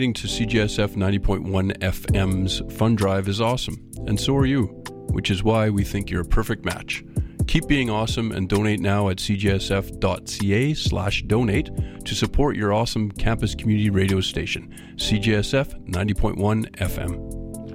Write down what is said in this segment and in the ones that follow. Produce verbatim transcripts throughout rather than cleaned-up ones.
To C J S F ninety point one F M's Fund Drive is awesome, and so are you, which is why we think you're a perfect match. Keep being awesome and donate now at cjsf.ca slash donate to support your awesome campus community radio station, C J S F ninety point one F M.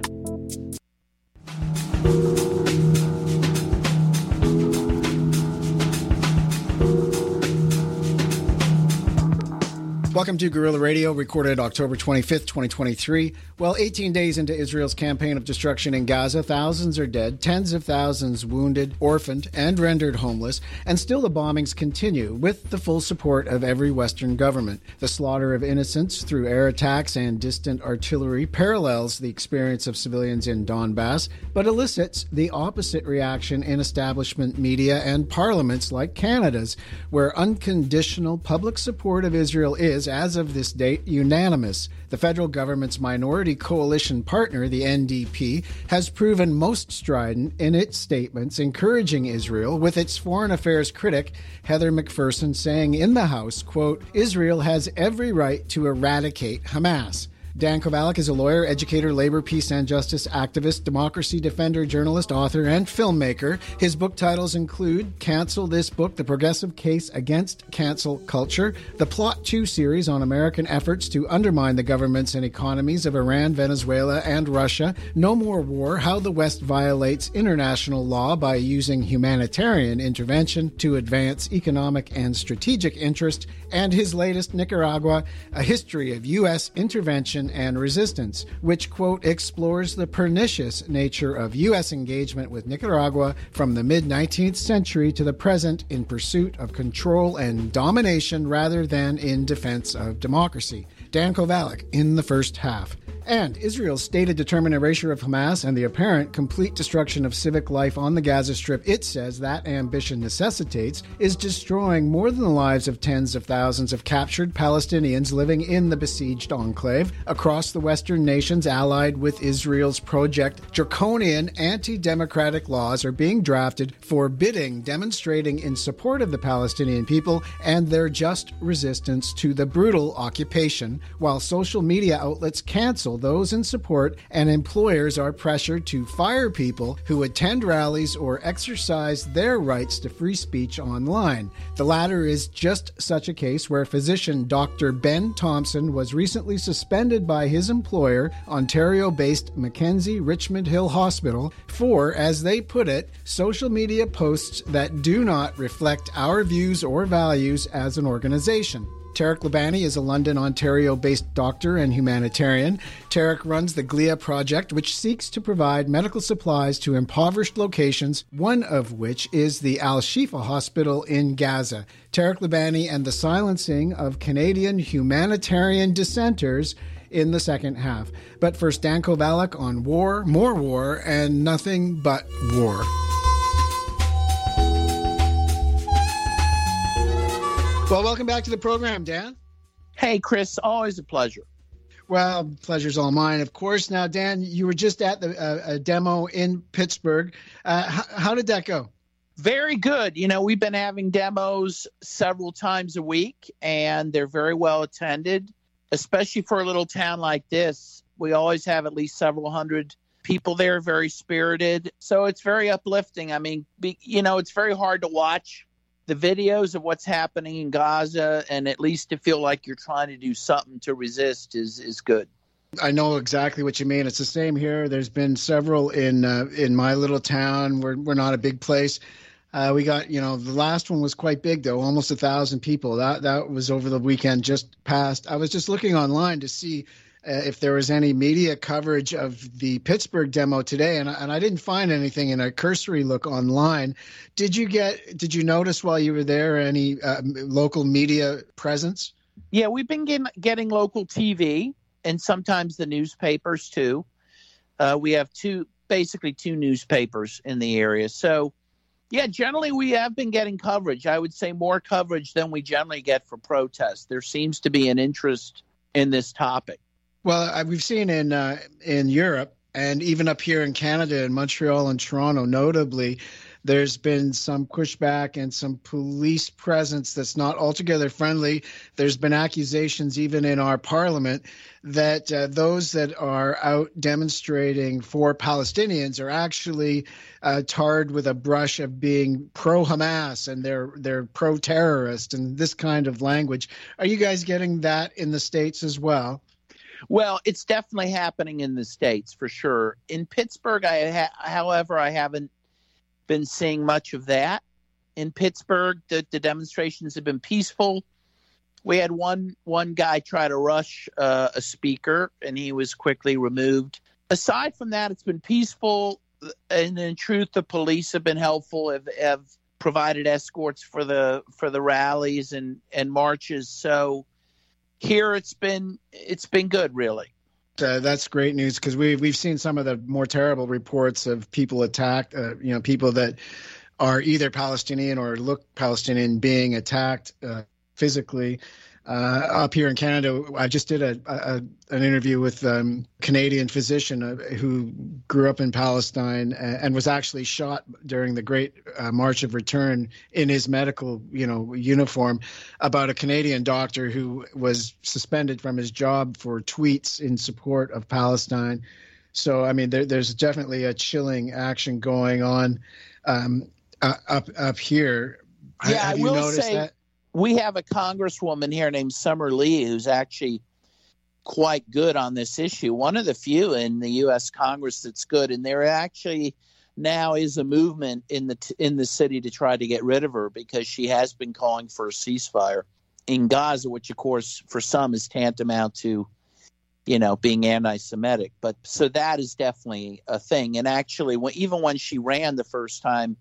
Welcome to Guerrilla Radio, recorded October twenty-fifth, twenty twenty-three. Well, eighteen days into Israel's campaign of destruction in Gaza, thousands are dead, tens of thousands wounded, orphaned, and rendered homeless, and still the bombings continue with the full support of every Western government. The slaughter of innocents through air attacks and distant artillery parallels the experience of civilians in Donbass, but elicits the opposite reaction in establishment media and parliaments like Canada's, where unconditional public support of Israel is, as of this date, unanimous. The federal government's minority coalition partner, the N D P, has proven most strident in its statements encouraging Israel, with its foreign affairs critic, Heather McPherson, saying in the House, quote, "Israel has every right to eradicate Hamas." Dan Kovalik is a lawyer, educator, labor, peace, and justice activist, democracy defender, journalist, author, and filmmaker. His book titles include Cancel This Book, The Progressive Case Against Cancel Culture, the Plot two series on American efforts to undermine the governments and economies of Iran, Venezuela, and Russia, No More War, How the West Violates International Law by Using Humanitarian Intervention to Advance Economic and Strategic Interest, and his latest, Nicaragua, A History of U S Intervention and Resistance, which, quote, explores the pernicious nature of U S engagement with Nicaragua from the mid-nineteenth century to the present in pursuit of control and domination rather than in defense of democracy. Dan Kovalik in the first half. And Israel's stated determined erasure of Hamas and the apparent complete destruction of civic life on the Gaza Strip, it says that ambition necessitates, is destroying more than the lives of tens of thousands of captured Palestinians living in the besieged enclave. Across the Western nations allied with Israel's project, draconian anti-democratic laws are being drafted forbidding demonstrating in support of the Palestinian people and their just resistance to the brutal occupation, while social media outlets cancel those in support, and employers are pressured to fire people who attend rallies or exercise their rights to free speech online. The latter is just such a case where physician Doctor Ben Thompson was recently suspended by his employer, Ontario-based Mackenzie Richmond Hill Hospital, for, as they put it, social media posts that do not reflect our views or values as an organization. Tarek Labani is a London, Ontario-based doctor and humanitarian. Tarek runs the Glia Project, which seeks to provide medical supplies to impoverished locations, one of which is the Al-Shifa Hospital in Gaza. Tarek Labani and the silencing of Canadian humanitarian dissenters in the second half. But first, Dan Kovalik on war, more war, and nothing but war. Well, welcome back to the program, Dan. Hey, Chris, always a pleasure. Well, pleasure's all mine, of course. Now, Dan, you were just at the uh, a demo in Pittsburgh. Uh, how, how did that go? Very good. You know, we've been having demos several times a week, and they're very well attended, especially for a little town like this. We always have at least several hundred people there, very spirited. So it's very uplifting. I mean, be, you know, it's very hard to watch the videos of what's happening in Gaza, and at least to feel like you're trying to do something to resist is is good. I know exactly what you mean. It's the same here. There's been several in uh, in my little town. We're we're not a big place. Uh, we got, you know, the last one was quite big though, almost a thousand people. That that was over the weekend just past. I was just looking online to see Uh, if there was any media coverage of the Pittsburgh demo today, and, and I didn't find anything in a cursory look online. Did you get? Did you notice while you were there any uh, local media presence? Yeah, we've been getting, getting local T V and sometimes the newspapers too. Uh, we have two, basically two newspapers in the area. So, yeah, generally we have been getting coverage. I would say more coverage than we generally get for protests. There seems to be an interest in this topic. Well, we've seen in uh, in Europe and even up here in Canada, in Montreal and Toronto, notably, there's been some pushback and some police presence that's not altogether friendly. There's been accusations even in our parliament that uh, those that are out demonstrating for Palestinians are actually uh, tarred with a brush of being pro-Hamas and they're they're pro-terrorist and this kind of language. Are you guys getting that in the States as well? Well, it's definitely happening in the States for sure. In Pittsburgh, I ha- however, I haven't been seeing much of that. In Pittsburgh, the, the demonstrations have been peaceful. We had one one guy try to rush uh, a speaker, and he was quickly removed. Aside from that, it's been peaceful, and in truth, the police have been helpful, have, have provided escorts for the for the rallies and, and marches. So here it's been it's been good, really. Uh, that's great news because we've we've seen some of the more terrible reports of people attacked. Uh, you know, people that are either Palestinian or look Palestinian being attacked uh, physically. Uh, up here in Canada, I just did a, a an interview with a um, Canadian physician uh, who grew up in Palestine and, and was actually shot during the Great uh, March of Return in his medical, you know, uniform, about a Canadian doctor who was suspended from his job for tweets in support of Palestine. So, I mean, there, there's definitely a chilling action going on um, uh, up up here. Yeah, Have I you will noticed say- that? We have a congresswoman here named Summer Lee who's actually quite good on this issue. One of the few in the U S Congress that's good, and there actually now is a movement in the t- in the city to try to get rid of her because she has been calling for a ceasefire in Gaza, which of course for some is tantamount to, you know, being anti-Semitic. But so that is definitely a thing. And actually, when, even when she ran the first time,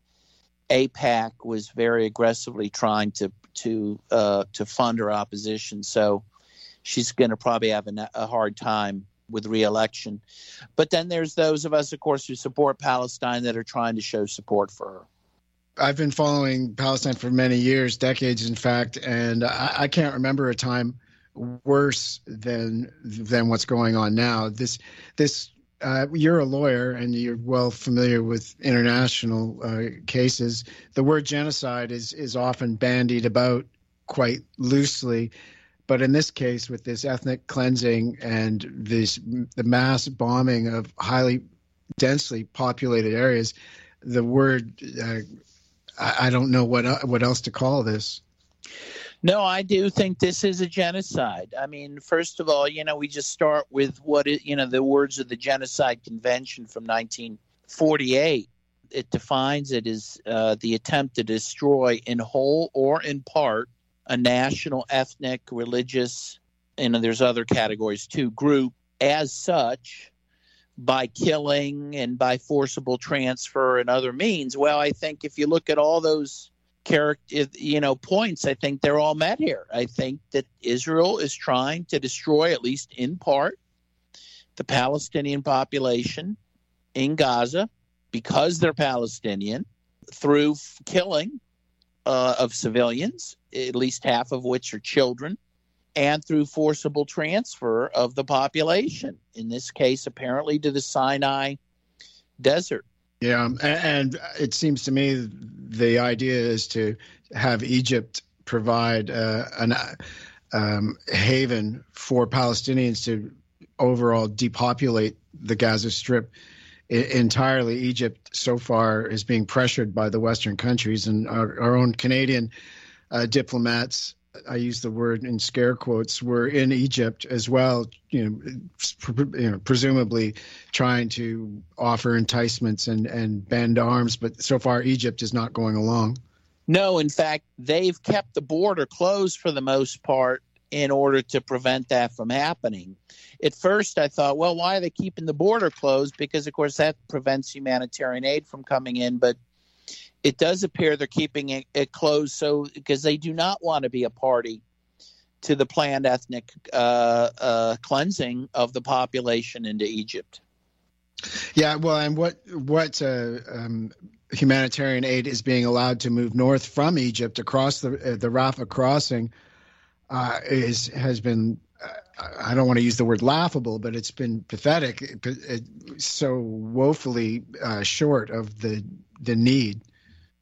AIPAC was very aggressively trying to to uh, to fund her opposition. So she's going to probably have a, a hard time with re-election. But then there's those of us, of course, who support Palestine that are trying to show support for her. I've been following Palestine for many years, decades, in fact, and I, I can't remember a time worse than than what's going on now. This this Uh, you're a lawyer and you're well familiar with international uh, cases. The word genocide is is often bandied about quite loosely, but in this case, with this ethnic cleansing and this the mass bombing of highly densely populated areas, the word uh, I, I don't know what uh, what else to call this. No, I do think this is a genocide. I mean, first of all, you know, we just start with what it, you know, the words of the Genocide Convention from nineteen forty-eight. It defines it as uh, the attempt to destroy in whole or in part a national, ethnic, religious, and there's other categories too, group as such by killing and by forcible transfer and other means. Well, I think if you look at all those character, you know, points, I think they're all met here. I think that Israel is trying to destroy, at least in part, the Palestinian population in Gaza because they're Palestinian through f- killing uh, of civilians, at least half of which are children, and through forcible transfer of the population, in this case, apparently to the Sinai desert. Yeah, and it seems to me the idea is to have Egypt provide uh, an um, haven for Palestinians to overall depopulate the Gaza Strip I- entirely. Egypt so far is being pressured by the Western countries, and our, our own Canadian uh, diplomats, I use the word in scare quotes, were in Egypt as well, you know, pre- you know, presumably trying to offer enticements and, and bend arms. But so far, Egypt is not going along. No, in fact, they've kept the border closed for the most part in order to prevent that from happening. At first, I thought, well, why are they keeping the border closed? Because, of course, that prevents humanitarian aid from coming in. But it does appear they're keeping it, it closed so because they do not want to be a party to the planned ethnic uh, uh, cleansing of the population into Egypt. Yeah, well, and what what uh, um, humanitarian aid is being allowed to move north from Egypt across the uh, the Rafah crossing uh, is has been. Uh, I don't want to use the word laughable, but it's been pathetic. It, it, so woefully uh, short of the the need.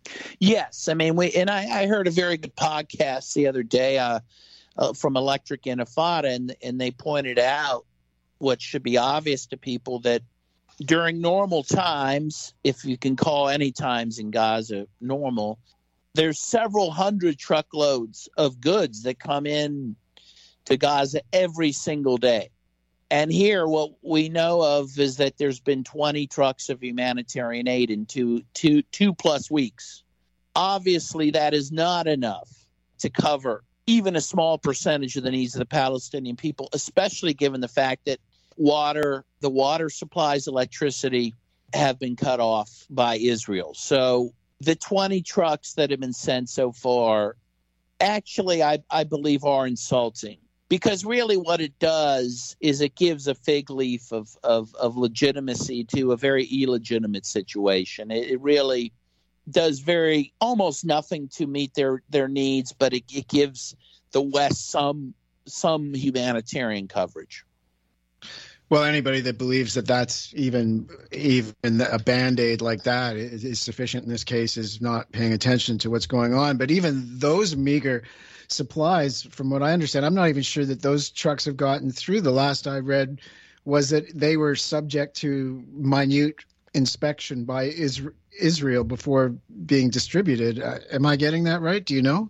Yes. I mean, we and I, I heard a very good podcast the other day uh, uh, from Electric Intifada, and, and they pointed out what should be obvious to people, that during normal times, if you can call any times in Gaza normal, there's several hundred truckloads of goods that come in to Gaza every single day. And here, what we know of is that there's been twenty trucks of humanitarian aid in two, two, two plus weeks. Obviously, that is not enough to cover even a small percentage of the needs of the Palestinian people, especially given the fact that water, the water supplies, electricity have been cut off by Israel. So the twenty trucks that have been sent so far, actually, I, I believe are insulting. Because really what it does is it gives a fig leaf of, of, of legitimacy to a very illegitimate situation. It, it really does very almost nothing to meet their, their needs, but it, it gives the West some some humanitarian coverage. Well, anybody that believes that that's even even a Band-Aid like that is, is sufficient in this case is not paying attention to what's going on. But even those meager supplies, from what I understand, I'm not even sure that those trucks have gotten through. The last I read was that they were subject to minute inspection by Israel before being distributed. Uh, am I getting that right? Do you know?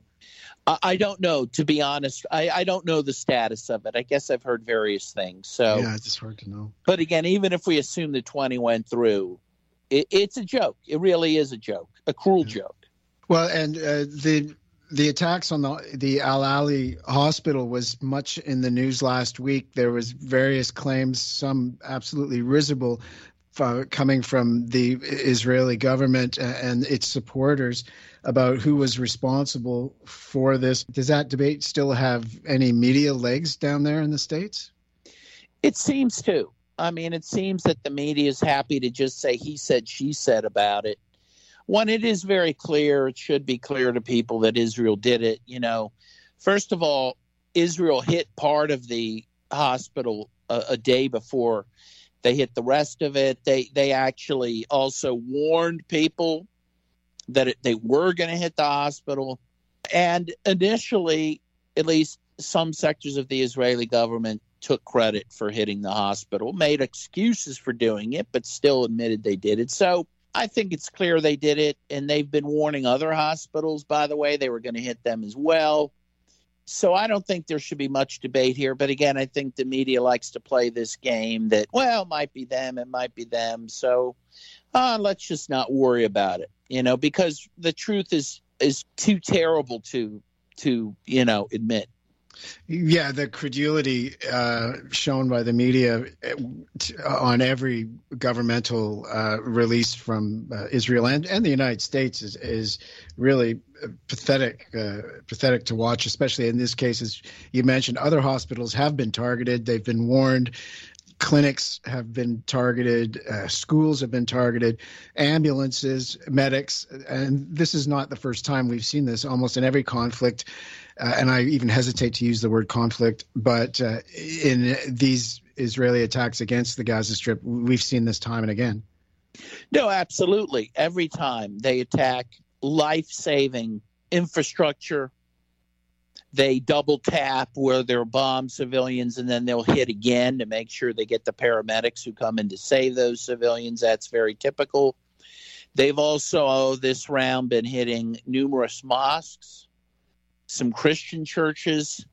I don't know, to be honest. I, I don't know the status of it. I guess I've heard various things. So yeah, it's just hard to know. But again, even if we assume the twenty went through, it, it's a joke. It really is a joke, a cruel yeah. joke. Well, and uh, the the attacks on the the Al Ahli hospital was much in the news last week. There was various claims, some absolutely risible, uh, coming from the Israeli government and its supporters, about who was responsible for this. Does that debate still have any media legs down there in the States? It seems to. I mean, it seems that the media is happy to just say he said, she said about it. When it is very clear, it should be clear to people that Israel did it. You know, first of all, Israel hit part of the hospital a, a day before they hit the rest of it. They, they actually also warned people that it, they were going to hit the hospital. And initially, at least some sectors of the Israeli government took credit for hitting the hospital, made excuses for doing it, but still admitted they did it. So I think it's clear they did it, and they've been warning other hospitals, by the way, they were going to hit them as well. So I don't think there should be much debate here. But again, I think the media likes to play this game that, well, it might be them, it might be them. So uh, let's just not worry about it. You know, because the truth is is too terrible to to you know admit. Yeah, the credulity uh, shown by the media on every governmental uh, release from uh, Israel and, and the United States is is really pathetic. Uh, pathetic to watch, especially in this case, as you mentioned. Other hospitals have been targeted; they've been warned. Clinics have been targeted, uh, schools have been targeted, ambulances, medics, and this is not the first time we've seen this. Almost in every conflict, uh, and I even hesitate to use the word conflict, but uh, in these Israeli attacks against the Gaza Strip, we've seen this time and again. No, absolutely. Every time they attack life-saving infrastructure, they double tap where they'll bomb civilians, and then they'll hit again to make sure they get the paramedics who come in to save those civilians. That's very typical. They've also, this round, been hitting numerous mosques, some Christian churches,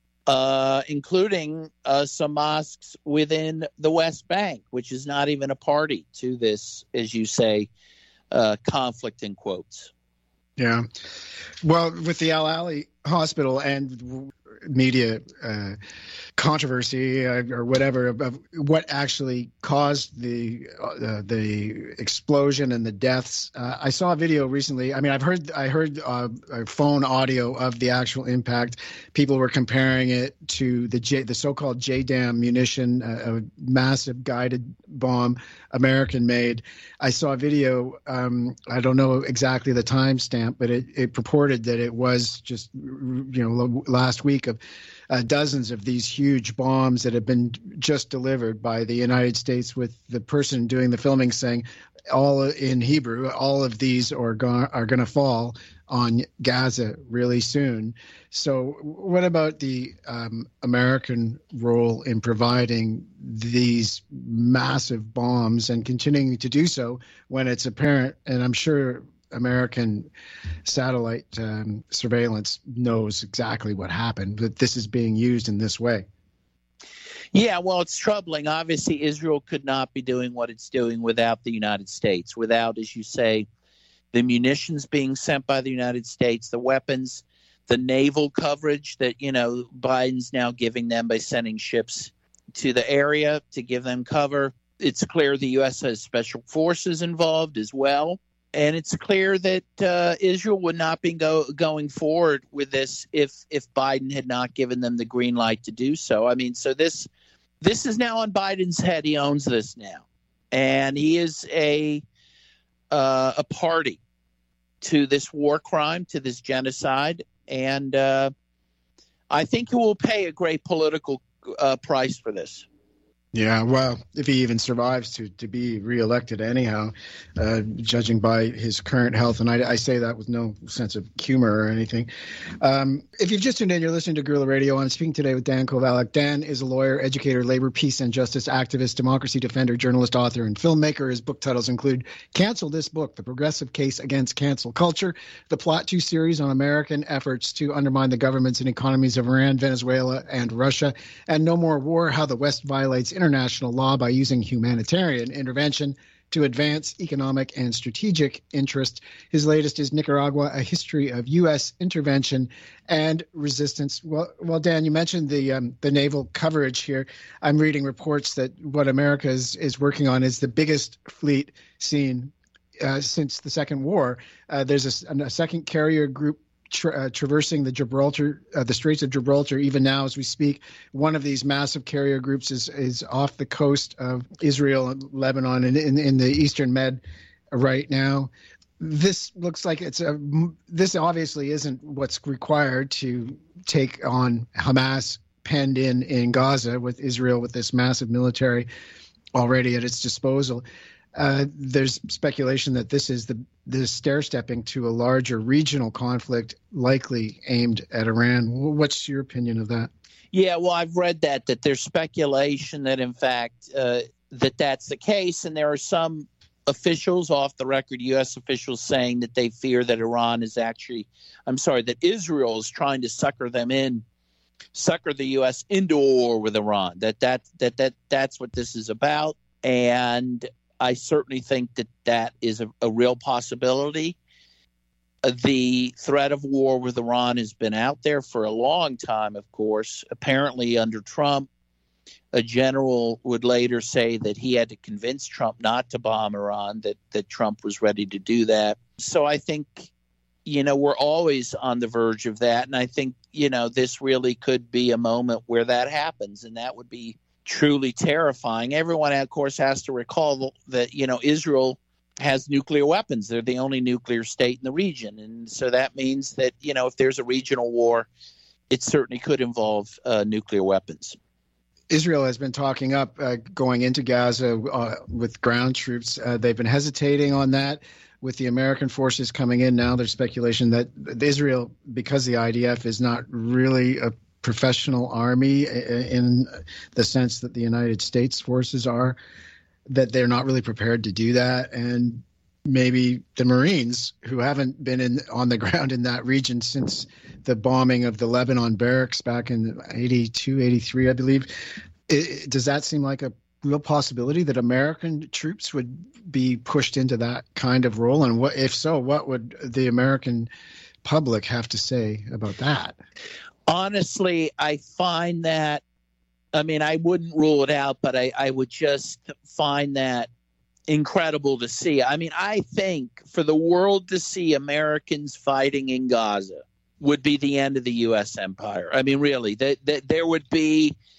uh, including uh, some mosques within the West Bank, which is not even a party to this, as you say, uh, conflict in quotes. Yeah. Well, with the Al Ahli hospital and media uh, controversy uh, or whatever of, of what actually caused the uh, the explosion and the deaths. Uh, I saw a video recently. I mean, I've heard I heard uh, a phone audio of the actual impact. People were comparing it to the J, the so-called J DAM munition, uh, a massive guided bomb, American-made. I saw a video. Um, I don't know exactly the timestamp, but it, it purported that it was just you know last week of uh, dozens of these huge bombs that have been just delivered by the United States, with the person doing the filming saying, all in Hebrew, all of these are going are going to fall on Gaza really soon. So what about the um, American role in providing these massive bombs and continuing to do so when it's apparent, and I'm sure American satellite um, surveillance knows exactly what happened, that this is being used in this way? Yeah, well, it's troubling. Obviously, Israel could not be doing what it's doing without the United States, without, as you say, the munitions being sent by the United States, the weapons, the naval coverage that, you know, Biden's now giving them by sending ships to the area to give them cover. It's clear the U S has special forces involved as well. And it's clear that uh, Israel would not be go, going forward with this if if Biden had not given them the green light to do so. I mean, so this this is now on Biden's head. He owns this now, and he is a uh, a party to this war crime, to this genocide, and uh, I think he will pay a great political uh, price for this. Yeah, well, if he even survives to, to be reelected anyhow, uh, judging by his current health. And I, I say that with no sense of humor or anything. Um, if you've just tuned in, you're listening to Guerrilla Radio. I'm speaking today with Dan Kovalik. Dan is a lawyer, educator, labor, peace, and justice activist, democracy defender, journalist, author, and filmmaker. His book titles include Cancel This Book, The Progressive Case Against Cancel Culture, the Plot two series on American efforts to undermine the governments and economies of Iran, Venezuela, and Russia, and No More War, How the West Violates International Law by Using Humanitarian Intervention to Advance Economic and Strategic Interest. His latest is Nicaragua, A History of U S Intervention and Resistance. Well, well, Dan, you mentioned the um, the naval coverage here. I'm reading reports that what America is, is working on is the biggest fleet seen uh, since the Second War. Uh, there's a, a second carrier group Tra- uh, traversing the Gibraltar, uh, the Straits of Gibraltar, even now as we speak. One of these massive carrier groups is is off the coast of Israel and Lebanon and in, in the Eastern Med right now. This looks like it's a. This obviously isn't what's required to take on Hamas penned in in Gaza, with Israel with this massive military already at its disposal. Uh, there's speculation that this is the, the stair-stepping to a larger regional conflict, likely aimed at Iran. What's your opinion of that? Yeah, well, I've read that, that there's speculation that, in fact, uh, that that's the case. And there are some officials, off the record, U S officials, saying that they fear that Iran is actually, I'm sorry, that Israel is trying to sucker them in, sucker the U S into a war with Iran, that, that, that, that that's what this is about. And I certainly think that that is a, a real possibility. Uh, the threat of war with Iran has been out there for a long time, of course. Apparently, under Trump, a general would later say that he had to convince Trump not to bomb Iran, that, that Trump was ready to do that. So I think, you know, we're always on the verge of that. And I think, you know, this really could be a moment where that happens, and that would be truly terrifying. Everyone, of course, has to recall that, you know, Israel has nuclear weapons. They're the only nuclear state in the region. And so that means that, you know, if there's a regional war, it certainly could involve uh, nuclear weapons. Israel has been talking up uh, going into Gaza uh, with ground troops. Uh, they've been hesitating on that. With the American forces coming in now, there's speculation that Israel, because the I D F is not really a professional army in the sense that the United States forces are, that they're not really prepared to do that. And maybe the Marines, who haven't been in on the ground in that region since the bombing of the Lebanon barracks back in eighty-two, eighty-three, I believe. It, does that seem like a real possibility that American troops would be pushed into that kind of role? And what, if so, what would the American public have to say about that? Honestly, I find that, I mean, I wouldn't rule it out, but I, I would just find that incredible to see. I mean, I think for the world to see Americans fighting in Gaza would be the end of the U S empire. I mean, really, that, that there would be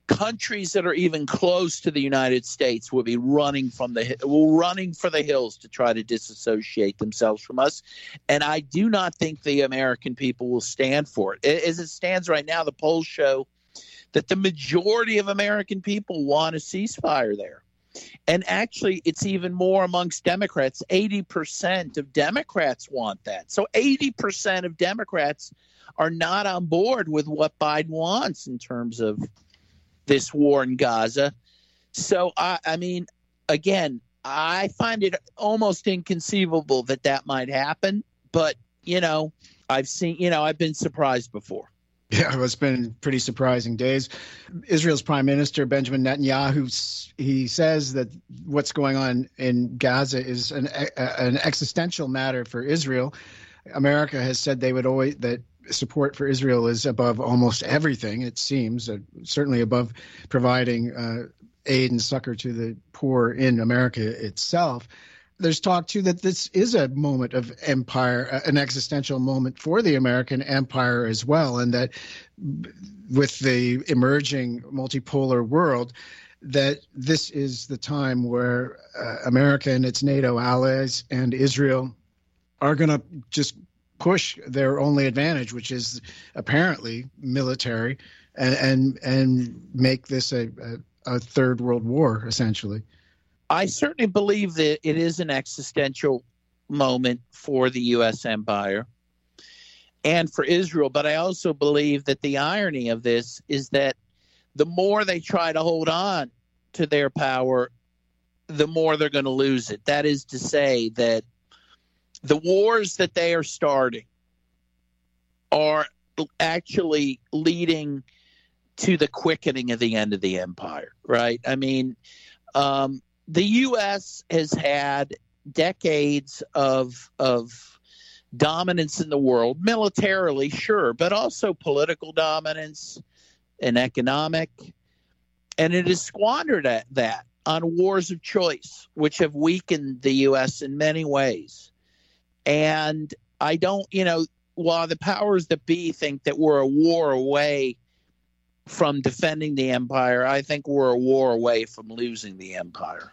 countries that are even close to the United States will be running from the will running for the hills to try to disassociate themselves from us. And I do not think the American people will stand for it. As it stands right now, the polls show that the majority of American people want a ceasefire there. And actually, it's even more amongst Democrats. eighty percent of Democrats want that. So eighty percent of Democrats are not on board with what Biden wants in terms of this war in Gaza. So, I, I mean, again, I find it almost inconceivable that that might happen. But, you know, I've seen, you know, I've been surprised before. Yeah, it's been pretty surprising days. Israel's Prime Minister, Benjamin Netanyahu, he says that what's going on in Gaza is an, an existential matter for Israel. America has said they would always, that support for Israel is above almost everything, it seems, uh, certainly above providing uh, aid and succor to the poor in America itself. There's talk, too, that this is a moment of empire, an existential moment for the American empire as well, and that with the emerging multipolar world, that this is the time where uh, America and its NATO allies and Israel are going to just push their only advantage, which is apparently military, and and, and make this a, a, a third world war, essentially. I certainly believe that it is an existential moment for the U S empire and for Israel. But I also believe that the irony of this is that the more they try to hold on to their power, the more they're going to lose it. That is to say that the wars that they are starting are actually leading to the quickening of the end of the empire, right? I mean, um, the U S has had decades of of dominance in the world, militarily, sure, but also political dominance and economic. And it has squandered at that on wars of choice, which have weakened the U S in many ways. And I don't, you know, while the powers that be think that we're a war away from defending the empire, I think we're a war away from losing the empire.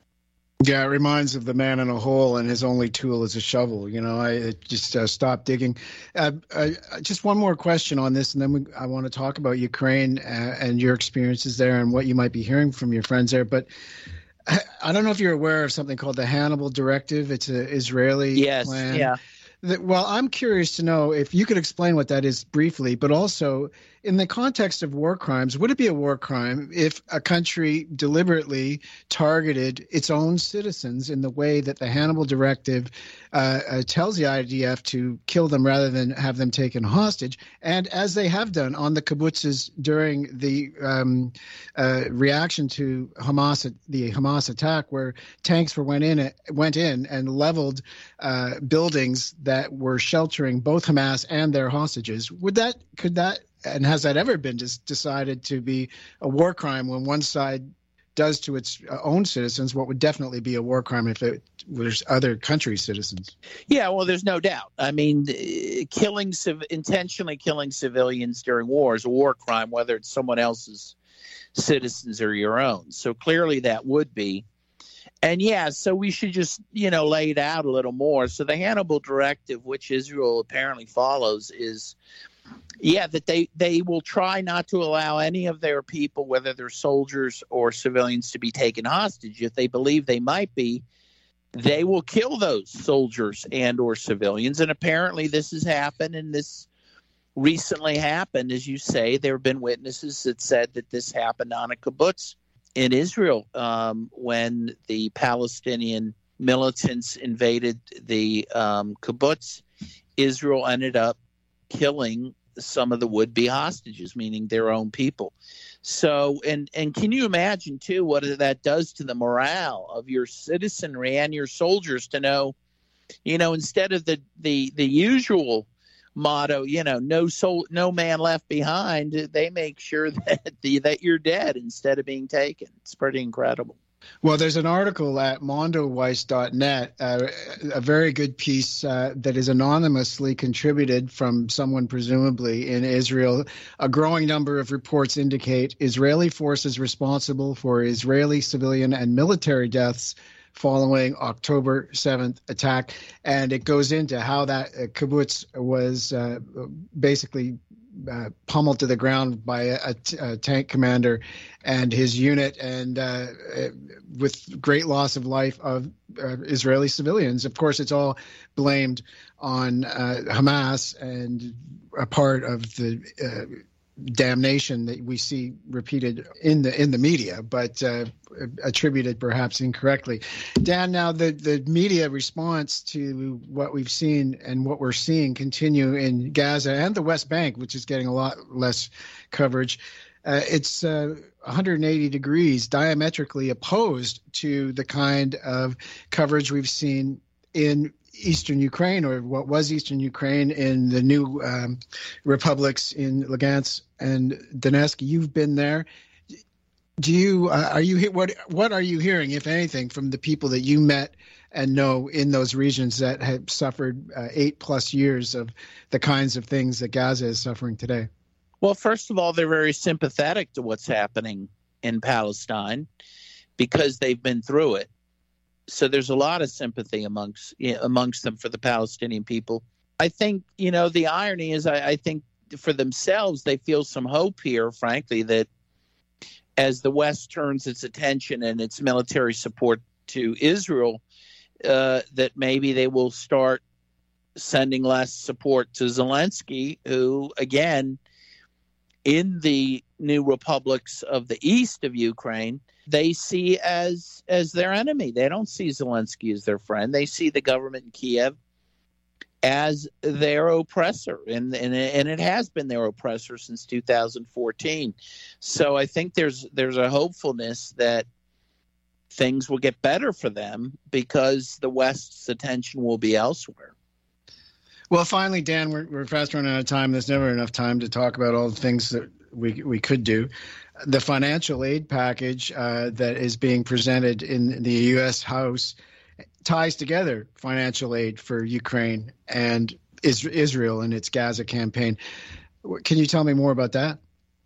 Yeah, it reminds of the man in a hole and his only tool is a shovel. You know, I just uh, stopped digging. Uh, I, just one more question on this, and then we, I want to talk about Ukraine uh, and your experiences there and what you might be hearing from your friends there. But I, I don't know if you're aware of something called the Hannibal Directive. It's an Israeli yes, plan. Yeah. That, well, I'm curious to know if you could explain what that is briefly, but also in the context of war crimes, would it be a war crime if a country deliberately targeted its own citizens in the way that the Hannibal Directive uh, uh, tells the I D F to kill them rather than have them taken hostage, and as they have done on the kibbutzes during the um, uh, reaction to Hamas, the Hamas attack, where tanks were went in went in and leveled uh, buildings that were sheltering both Hamas and their hostages? Would that could that and has that ever been just decided to be a war crime when one side does to its own citizens what would definitely be a war crime if it was other countries' citizens? Yeah, well, there's no doubt. I mean, killing intentionally killing civilians during war is a war crime, whether it's someone else's citizens or your own. So clearly that would be. And yeah, so we should just, you know, lay it out a little more. So the Hannibal Directive, which Israel apparently follows, is, yeah, that they, they will try not to allow any of their people, whether they're soldiers or civilians, to be taken hostage. If they believe they might be, they will kill those soldiers and or civilians. And apparently this has happened, and this recently happened. As you say, there have been witnesses that said that this happened on a kibbutz in Israel um, when the Palestinian militants invaded the um, kibbutz. Israel ended up killing some of the would-be hostages, meaning their own people. So, and and can you imagine, too, what that does to the morale of your citizenry and your soldiers to know, you know, instead of the, the, the usual motto, you know, no soul, no man left behind, they make sure that the, that you're dead instead of being taken. It's pretty incredible. Well, there's an article at mondoweiss dot net, uh, a very good piece uh, that is anonymously contributed from someone presumably in Israel. A growing number of reports indicate Israeli forces responsible for Israeli civilian and military deaths following October seventh attack. And it goes into how that uh, kibbutz was uh, basically Uh, pummeled to the ground by a, a, t- a tank commander and his unit, and uh, with great loss of life of uh, Israeli civilians. Of course, it's all blamed on uh, Hamas and a part of the uh, damnation that we see repeated in the in the media, but uh, attributed perhaps incorrectly. Dan, now the, the media response to what we've seen and what we're seeing continue in Gaza and the West Bank, which is getting a lot less coverage, uh, it's uh, one hundred eighty degrees diametrically opposed to the kind of coverage we've seen in Eastern Ukraine, or what was Eastern Ukraine, in the new um, republics in Lugansk and Donetsk. You've been there. Do you uh, are you what what are you hearing, if anything, from the people that you met and know in those regions that have suffered uh, eight plus years of the kinds of things that Gaza is suffering today? Well, first of all, they're very sympathetic to what's happening in Palestine because they've been through it. So there's a lot of sympathy amongst you know, amongst them for the Palestinian people. I think, you know, the irony is I, I think for themselves, they feel some hope here, frankly, that as the West turns its attention and its military support to Israel, uh, that maybe they will start sending less support to Zelensky, who, again, in the new republics of the east of Ukraine, they see as as their enemy. They don't see Zelensky as their friend. They see the government in Kiev as their oppressor, and and, and it has been their oppressor since two thousand fourteen. So I think there's there's a hopefulness that things will get better for them because the West's attention will be elsewhere. Well, finally, Dan, we're, we're fast running out of time. There's never enough time to talk about all the things that we we could do. The financial aid package uh, that is being presented in the U S House ties together financial aid for Ukraine and Israel in its Gaza campaign. Can you tell me more about that?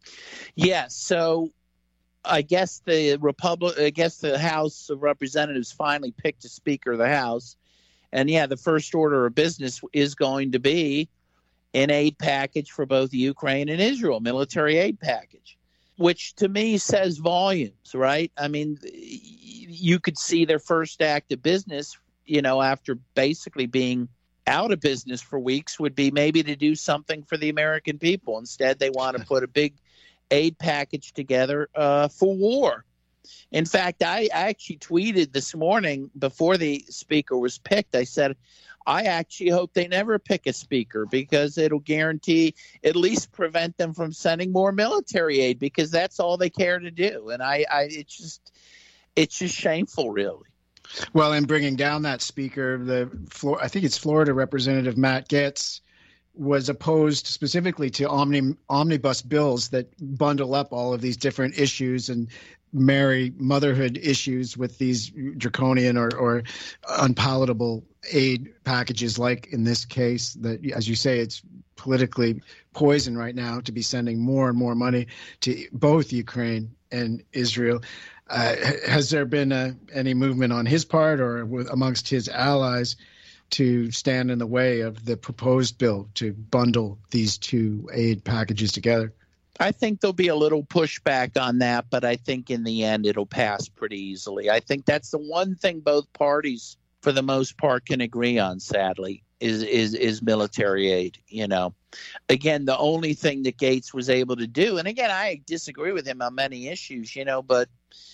Yes. So I guess the Republic, I guess the House of Representatives finally picked a Speaker of the House. And yeah, the first order of business is going to be an aid package for both Ukraine and Israel, military aid package, which to me says volumes, right? I mean, you could see their first act of business, you know, after basically being out of business for weeks, would be maybe to do something for the American people. Instead, they want to put a big aid package together uh, for war. In fact, I actually tweeted this morning before the speaker was picked. I said, I actually hope they never pick a speaker because it'll guarantee at least prevent them from sending more military aid, because that's all they care to do. And I, I it's just it's just shameful, really. Well, in bringing down that speaker, the I think it's Florida Representative Matt Gaetz was opposed specifically to omni, omnibus bills that bundle up all of these different issues and marry motherhood issues with these draconian or, or unpalatable aid packages, like in this case, that, as you say, it's politically poison right now to be sending more and more money to both Ukraine and Israel. Uh, has there been a, any movement on his part or with, amongst his allies to stand in the way of the proposed bill to bundle these two aid packages together? I think there'll be a little pushback on that, but I think in the end it'll pass pretty easily. I think that's the one thing both parties, for the most part, can agree on, sadly, is is is military aid. You know, again, the only thing that Gaetz was able to do, and again, I disagree with him on many issues, you know, but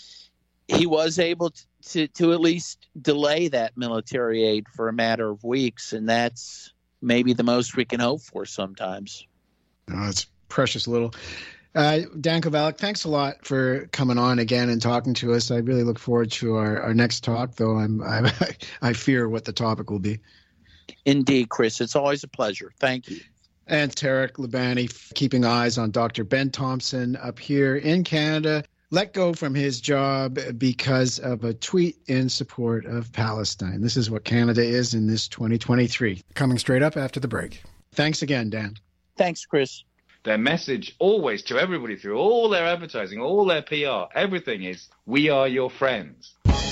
he was able to, to, to at least delay that military aid for a matter of weeks, and that's maybe the most we can hope for sometimes. Oh, it's precious little. Uh, Dan Kovalik, thanks a lot for coming on again and talking to us. I really look forward to our, our next talk, though I'm, I'm I fear what the topic will be. Indeed, Chris. It's always a pleasure. Thank you. And Tarek Labani, keeping eyes on Doctor Ben Thompson up here in Canada. let go from his job because of a tweet in support of Palestine. This is what Canada is in this twenty twenty-three. Coming straight up after the break. Thanks again, Dan. Thanks, Chris. Their message always to everybody through all their advertising, all their P R, everything is, we are your friends.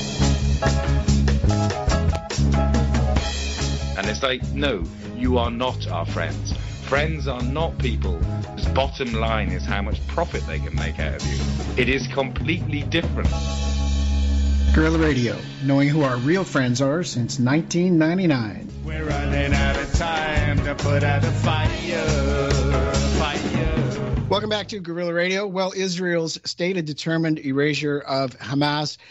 And it's like, no, you are not our friends. Friends are not people whose bottom line is how much profit they can make out of you. It is completely different. Guerrilla Radio, knowing who our real friends are since nineteen ninety-nine. We're running out of time to put out a fire, fire. Welcome back to Guerrilla Radio. Well, Israel's stated determined erasure of Hamas